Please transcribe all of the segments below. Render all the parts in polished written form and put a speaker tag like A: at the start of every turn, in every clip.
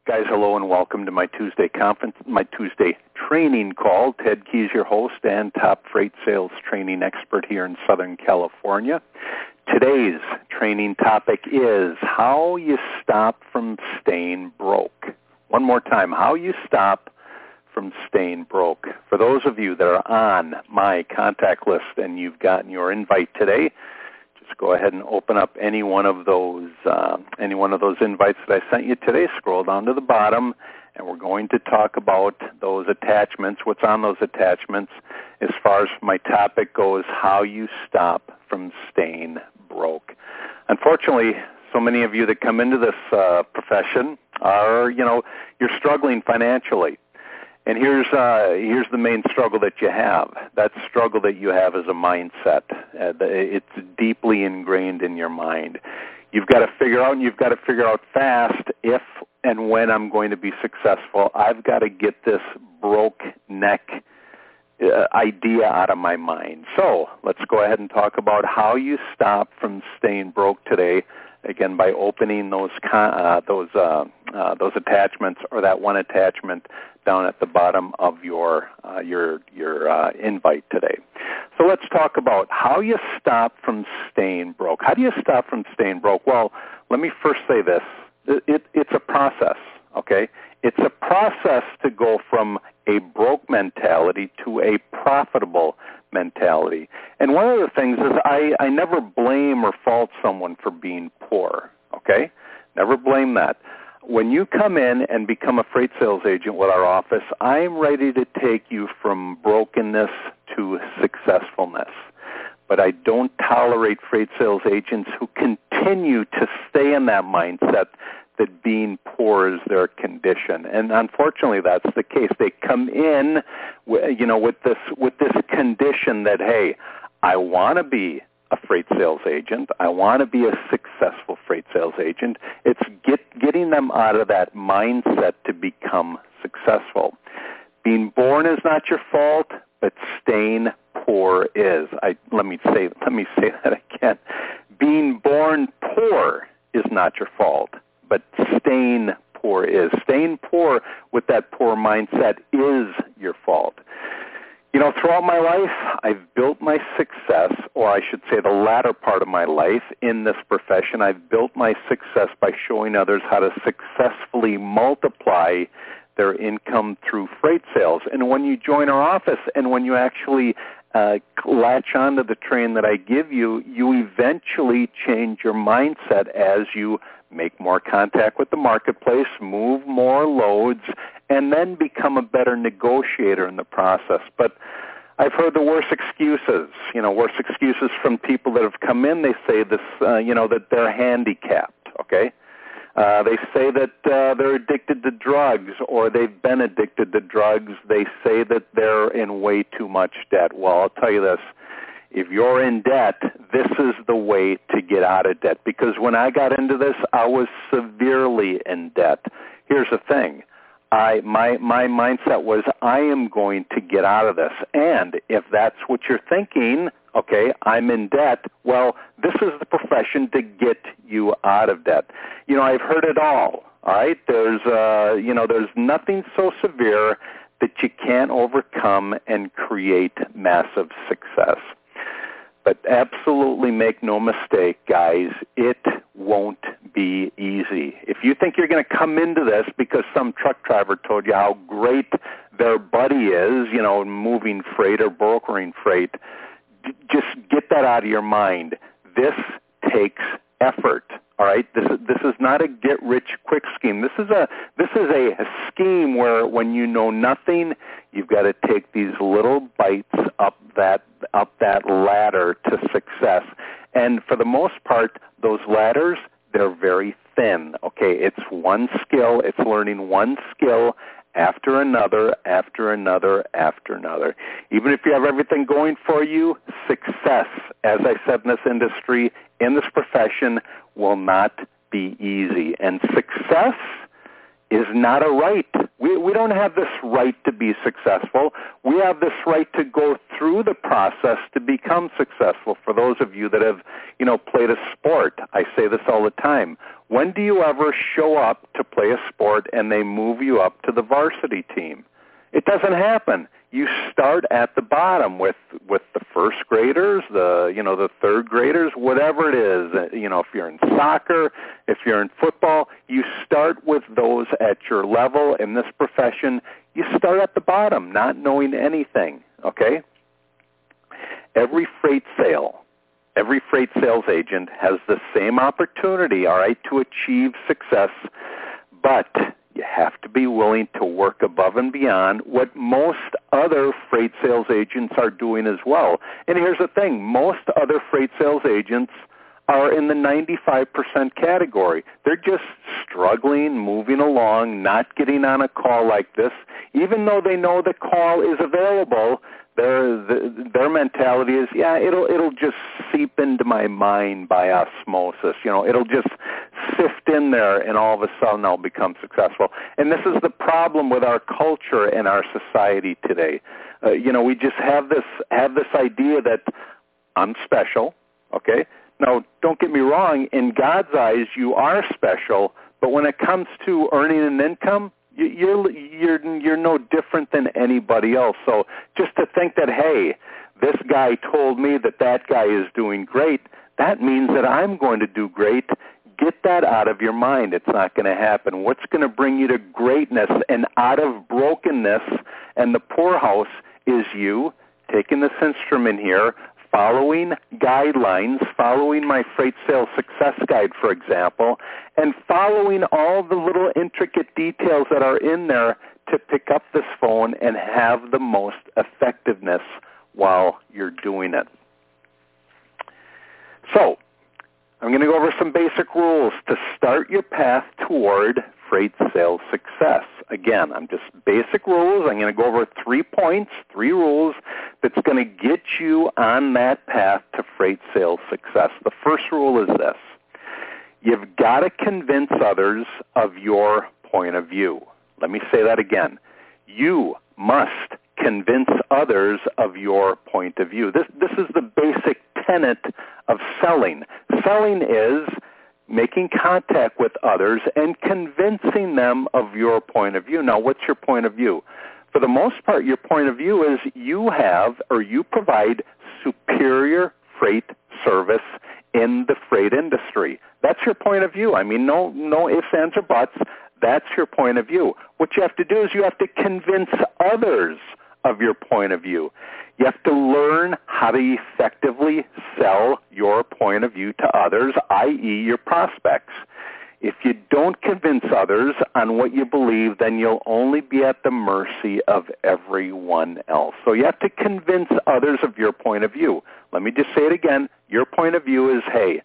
A: Guys, hello and welcome to my Tuesday training call. Ted Keys, your host and top freight sales training expert here in Southern California. Today's training topic is how you stop from staying broke. One more time, how you stop from staying broke. For those of you that are on my contact list and you've gotten your invite today, just go ahead and open up any one of those invites that I sent you today. Scroll down to the bottom, and we're going to talk about those attachments, what's on those attachments, as far as my topic goes, how you stop from staying broke. Unfortunately, so many of you that come into this profession are, you're struggling financially. And here's the main struggle that you have. That struggle that you have is a mindset. It's deeply ingrained in your mind. You've got to figure out, and you've got to figure out fast, if and when I'm going to be successful. I've got to get this broke neck idea out of my mind. So let's go ahead and talk about how you stop from staying broke today. Again, by opening those attachments, or that one attachment down at the bottom of your invite today. So let's talk about how you stop from staying broke. How do you stop from staying broke? Well, let me first say this. It's a process, okay? It's a process to go from a broke mentality to a profitable mentality. And one of the things is I never blame or fault someone for being poor, okay? Never blame that. When you come in and become a freight sales agent with our office, I'm ready to take you from brokenness to successfulness. But I don't tolerate freight sales agents who continue to stay in that mindset that being poor is their condition. And unfortunately, that's the case. They come in, with this condition that, hey, I want to be a freight sales agent. I want to be a successful freight sales agent. It's getting them out of that mindset to become successful. Being born is not your fault, but staying poor is. Let me say that again. Being born poor is not your fault, but staying poor is. Staying poor with that poor mindset is your fault. Throughout my life, I've built my success, or I should say the latter part of my life in this profession. I've built my success by showing others how to successfully multiply their income through freight sales. And when you join our office and when you actually latch onto the train that I give you, you eventually change your mindset as you make more contact with the marketplace, move more loads, and then become a better negotiator in the process. But I've heard the worst excuses, worst excuses from people that have come in. They say this, that they're handicapped, okay? They say that they're addicted to drugs, or they've been addicted to drugs. They say that they're in way too much debt. Well, I'll tell you this. If you're in debt, this is the way to get out of debt. Because when I got into this, I was severely in debt. Here's the thing. My mindset was, I am going to get out of this. And if that's what you're thinking, okay, I'm in debt, well, this is the profession to get you out of debt. I've heard it all right? There's nothing so severe that you can't overcome and create massive success. But absolutely make no mistake, guys, it won't be easy. If you think you're going to come into this because some truck driver told you how great their buddy is, moving freight or brokering freight, just get that out of your mind. This takes effort. All right, this is not a get-rich-quick scheme. This is a scheme where when you know nothing, you've got to take these little bites up that ladder to success. And for the most part, those ladders, they're very thin. Okay, it's one skill. It's learning one skill after another, after another, after another. Even if you have everything going for you, success, as I said in this industry, in this profession, will not be easy. And success is not a right. We don't have this right to be successful. We have this right to go through the process to become successful. For those of you that have, played a sport, I say this all the time. When do you ever show up to play a sport and they move you up to the varsity team? It doesn't happen. You start at the bottom with the first graders, the third graders, whatever it is. If you're in soccer, if you're in football, you start with those at your level. In this profession, you start at the bottom, not knowing anything, okay? Every freight sales agent has the same opportunity, all right, to achieve success, but you have to be willing to work above and beyond what most other freight sales agents are doing as well. And here's the thing. Most other freight sales agents are in the 95% category. They're just struggling, moving along, not getting on a call like this. Even though they know the call is available, their mentality is, it'll just seep into my mind by osmosis. It'll just sift in there, and all of a sudden I'll become successful. And this is the problem with our culture and our society today. We just have this idea that I'm special. Okay, now don't get me wrong. In God's eyes, you are special. But when it comes to earning an income, you're no different than anybody else. So just to think that, hey, this guy told me that guy is doing great, that means that I'm going to do great. Get that out of your mind. It's not going to happen. What's going to bring you to greatness and out of brokenness and the poorhouse is you taking this instrument here, following guidelines, following my Freight Sales Success Guide, for example, and following all the little intricate details that are in there to pick up this phone and have the most effectiveness while you're doing it. So, I'm going to go over some basic rules to start your path toward freight sales success. Again, I'm just basic rules. I'm going to go over 3 points, 3 rules that's going to get you on that path to freight sales success. The first rule is this. You've got to convince others of your point of view. Let me say that again. You must convince others of your point of view. This is the basic tenet of selling. Selling is making contact with others and convincing them of your point of view. Now, what's your point of view? For the most part, your point of view is you provide superior freight service in the freight industry. That's your point of view. I mean, no ifs, ands, or buts. That's your point of view. What you have to do is you have to convince others of your point of view. You have to learn how to effectively sell your point of view to others, i.e. your prospects. If you don't convince others on what you believe, then you'll only be at the mercy of everyone else. So you have to convince others of your point of view. Let me just say it again. Your point of view is, hey,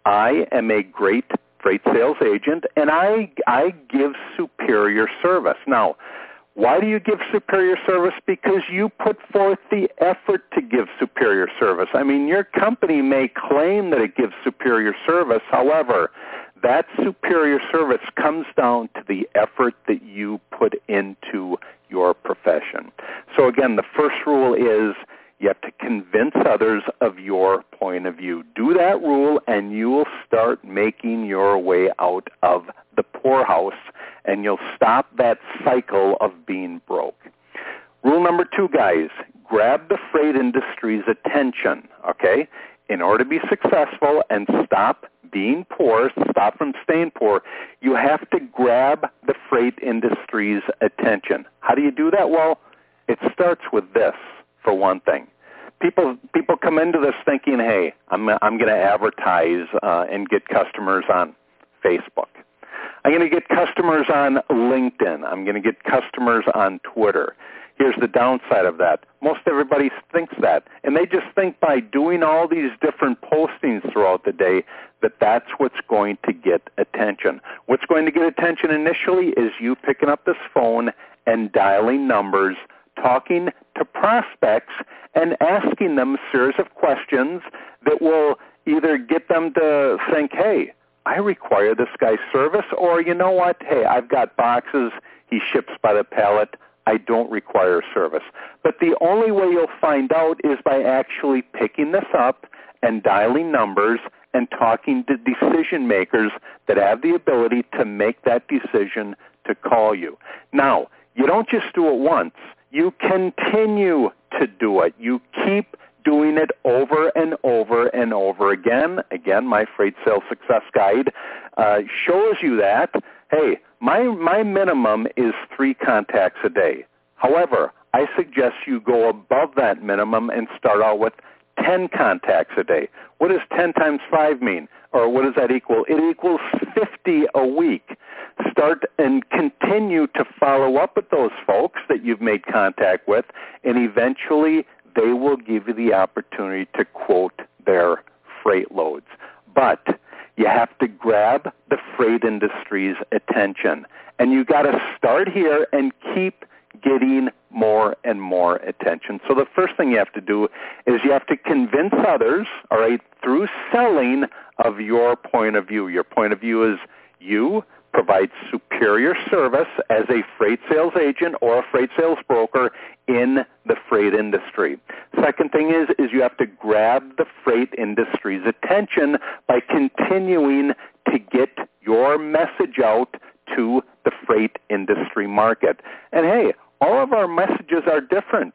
A: I am a great freight sales agent, and I give superior service. Now, why do you give superior service? Because you put forth the effort to give superior service. I mean, your company may claim that it gives superior service. However, that superior service comes down to the effort that you put into your profession. So again, the first rule is you have to convince others of your point of view. Do that rule, and you will start making your way out of the poorhouse, and you'll stop that cycle of being broke. Rule number 2, guys, grab the freight industry's attention, okay? In order to be successful and stop being poor, stop from staying poor, you have to grab the freight industry's attention. How do you do that? Well, it starts with this, for one thing. People come into this thinking, hey, I'm going to advertise and get customers on Facebook. I'm going to get customers on LinkedIn. I'm going to get customers on Twitter. Here's the downside of that. Most everybody thinks that. And they just think by doing all these different postings throughout the day that that's what's going to get attention. What's going to get attention initially is you picking up this phone and dialing numbers, talking to prospects, and asking them a series of questions that will either get them to think, hey, I require this guy's service, or you know what, hey, I've got boxes, he ships by the pallet. I don't require service. But the only way you'll find out is by actually picking this up and dialing numbers and talking to decision makers that have the ability to make that decision to call you. Now, you don't just do it once. You continue to do it. You keep doing it over and over and over again. Again, my Freight Sales Success Guide shows you that, hey, my minimum is 3 contacts a day. However, I suggest you go above that minimum and start out with 10 contacts a day. What does 10 times 5 mean? Or what does that equal? It equals 50 a week. Start and continue to follow up with those folks that you've made contact with, and eventually they will give you the opportunity to quote their freight loads. But you have to grab the freight industry's attention. And you got to start here and keep getting more and more attention. So the first thing you have to do is you have to convince others, all right, through selling of your point of view. Your point of view is you provide superior service as a freight sales agent or a freight sales broker in the freight industry. Second thing is you have to grab the freight industry's attention by continuing to get your message out to the freight industry market. And hey, all of our messages are different.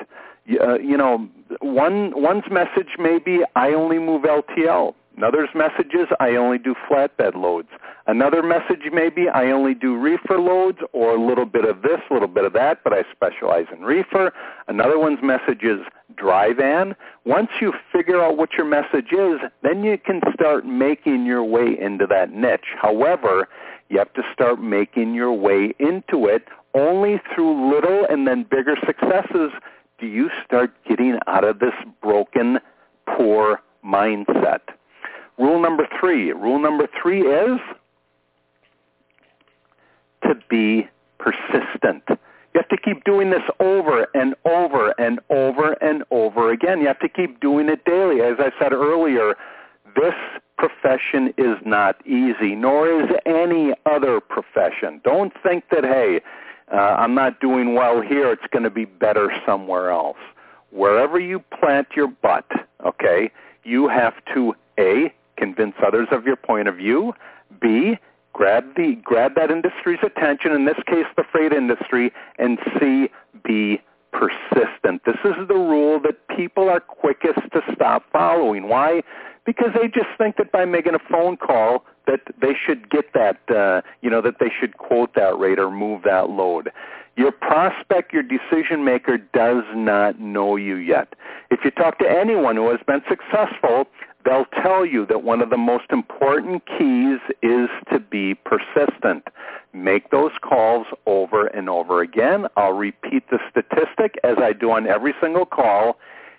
A: One's message may be, I only move LTL. Another's message is, I only do flatbed loads. Another message may be, I only do reefer loads, or a little bit of this, a little bit of that, but I specialize in reefer. Another one's message is dry van. Once you figure out what your message is, then you can start making your way into that niche. However, you have to start making your way into it. Only through little and then bigger successes do you start getting out of this broken, poor mindset. Rule number 3. Rule number 3 is to be persistent. You have to keep doing this over and over and over and over again. You have to keep doing it daily. As I said earlier, this profession is not easy, nor is any other profession. Don't think that, hey, I'm not doing well here, it's going to be better somewhere else. Wherever you plant your butt, okay, you have to, A, convince others of your point of view, B, grab that industry's attention, in this case the freight industry, and C, be persistent. This is the rule that people are quickest to stop following. Why? Because they just think that by making a phone call that they should get that, that they should quote that rate or move that load. Your prospect, your decision maker does not know you yet. If you talk to anyone who has been successful, they'll tell you that one of the most important keys is to be persistent. Make those calls over and over again. I'll repeat the statistic as I do on every single call.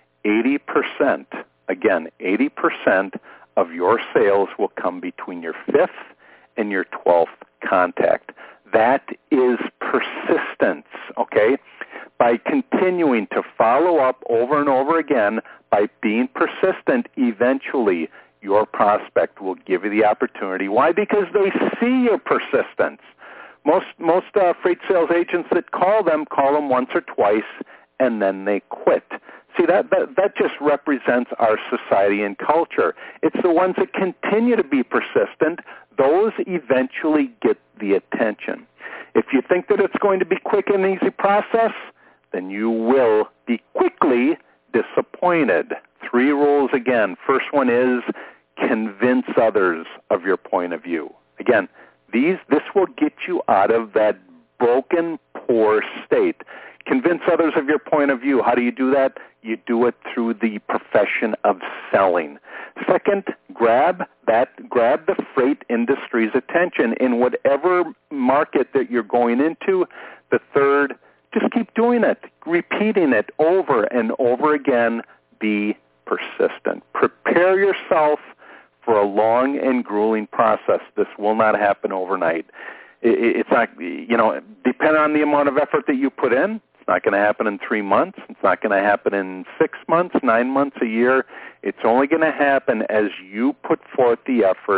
A: 80%, again, 80% of your sales will come between your 5th and your 12th contact. That is persistence, okay? By continuing to follow up over and over again, by being persistent, eventually your prospect will give you the opportunity. Why? Because they see your persistence. Most freight sales agents that call them once or twice, and then they quit. See, that just represents our society and culture. It's the ones that continue to be persistent, those eventually get the attention. If you think that it's going to be quick and easy process, then you will be quickly disappointed. 3 rules again. First one is convince others of your point of view. Again, this will get you out of that broken, poor state. Convince others of your point of view. How do you do that? You do it through the profession of selling. Second, grab the freight industry's attention in whatever market that you're going into. The third, just keep doing it, repeating it over and over again. Be persistent. Prepare yourself for a long and grueling process. This will not happen overnight. It's not, depending on the amount of effort that you put in, it's not going to happen in 3 months. It's not going to happen in 6 months, 9 months, a year. It's only going to happen as you put forth the effort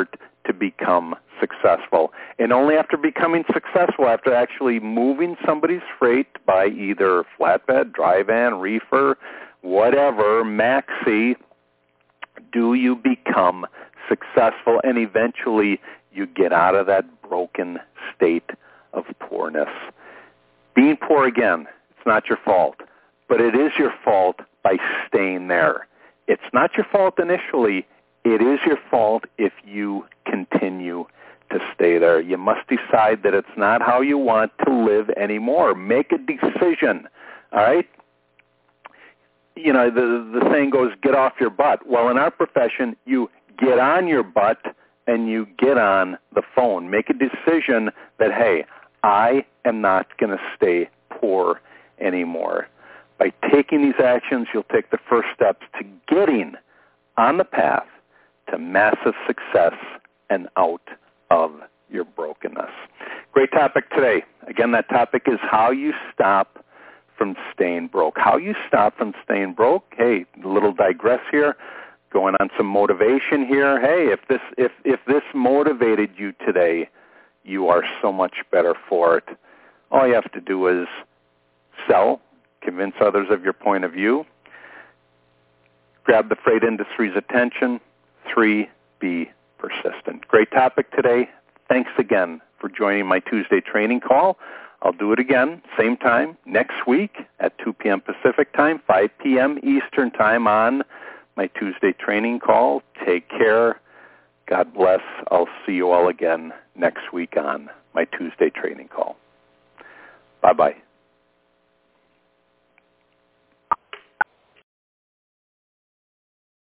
A: to become successful. And only after becoming successful, after actually moving somebody's freight by either flatbed, dry van, reefer, whatever, maxi, do you become successful, and eventually you get out of that broken state of poorness. Being poor, again, it's not your fault, but it is your fault by staying there. It's not your fault initially. It is your fault if you continue to stay there. You must decide that it's not how you want to live anymore. Make a decision, all right? You know, the saying goes, get off your butt. Well, in our profession, you get on your butt and you get on the phone. Make a decision that, hey, I am not going to stay poor anymore. By taking these actions, you'll take the first steps to getting on the path to massive success and out of your brokenness. Great topic today. Again, that topic is how you stop from staying broke. How you stop from staying broke. Hey, a little digress here. Going on some motivation here. Hey, if this motivated you today, you are so much better for it. All you have to do is sell, convince others of your point of view, grab the freight industry's attention. 3, be persistent. Great topic today. Thanks again for joining my Tuesday training call. I'll do it again, same time, next week at 2 p.m. Pacific time, 5 p.m. Eastern time on my Tuesday training call. Take care. God bless. I'll see you all again next week on my Tuesday training call. Bye-bye.